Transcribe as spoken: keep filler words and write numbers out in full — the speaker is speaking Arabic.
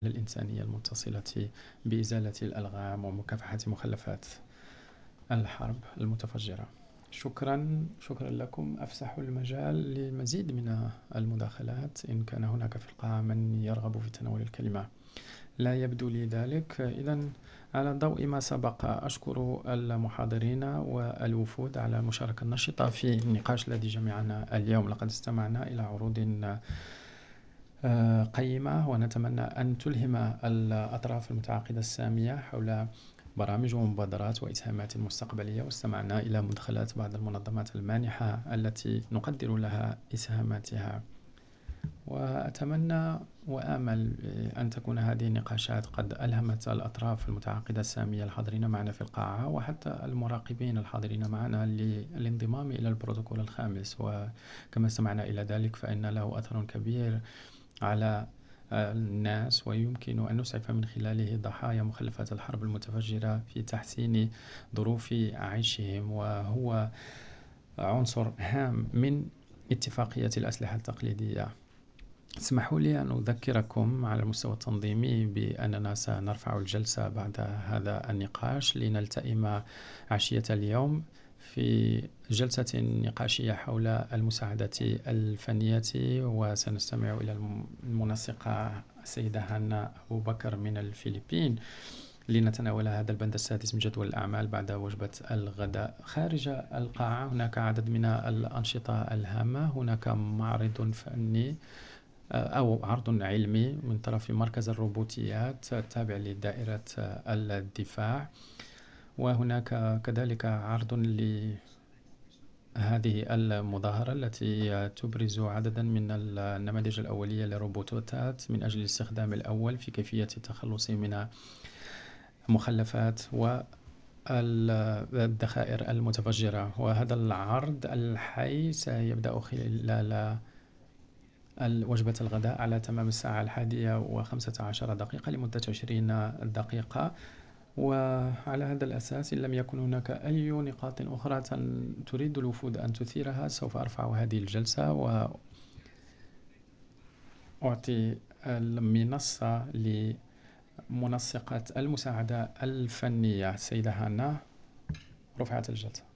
الإنسانية المتصلة بإزالة الألغام ومكافحة مخلفات الحرب المتفجرة. شكرا شكرا لكم. أفسح المجال للمزيد من المداخلات إن كان هناك في القاعة من يرغب في تناول الكلمة. لا يبدو لي ذلك. إذن على ضوء ما سبق أشكر المحاضرين والوفود على المشاركة النشطة في النقاش الذي جمعنا اليوم. لقد استمعنا إلى عروض قيمة، ونتمنى أن تلهم الأطراف المتعاقدة السامية حول برامج ومبادرات وإسهامات مستقبلية. واستمعنا إلى مدخلات بعض المنظمات المانحة التي نقدر لها إسهاماتها، وأتمنى وآمل أن تكون هذه النقاشات قد ألهمت الأطراف المتعاقدة السامية الحاضرين معنا في القاعة، وحتى المراقبين الحاضرين معنا للانضمام إلى البروتوكول الخامس. وكما استمعنا إلى ذلك فإن له أثر كبير على الناس، ويمكن أن نسعف من خلاله ضحايا مخلفات الحرب المتفجرة في تحسين ظروف عيشهم، وهو عنصر هام من اتفاقية الأسلحة التقليدية. اسمحوا لي أن أذكركم على المستوى التنظيمي بأننا سنرفع الجلسة بعد هذا النقاش لنلتئم عشية اليوم في جلسة نقاشية حول المساعدة الفنية، وسنستمع إلى المنسقة السيدة هانا أبو بكر من الفلبين لنتناول هذا البند السادس من جدول الأعمال بعد وجبة الغداء. خارج القاعة هناك عدد من الأنشطة الهامة. هناك معرض فني أو عرض علمي من طرف مركز الروبوتيات التابع لدائرة الدفاع، وهناك كذلك عرض لهذه المظاهرة التي تبرز عددا من النماذج الأولية للروبوتات من أجل الاستخدام الأول في كيفية التخلص من مخلفات والذخائر المتفجرة. وهذا العرض الحي سيبدأ خلال وجبة الغداء على تمام الساعة الحادية وخمسة عشر دقيقة لمدة عشرين دقيقة. وعلى هذا الأساس إن لم يكن هناك أي نقاط أخرى تريد الوفود أن تثيرها سوف أرفع هذه الجلسة وأعطي المنصة لمنسقة المساعدة الفنية السيدة هانا. رفعت الجلسة.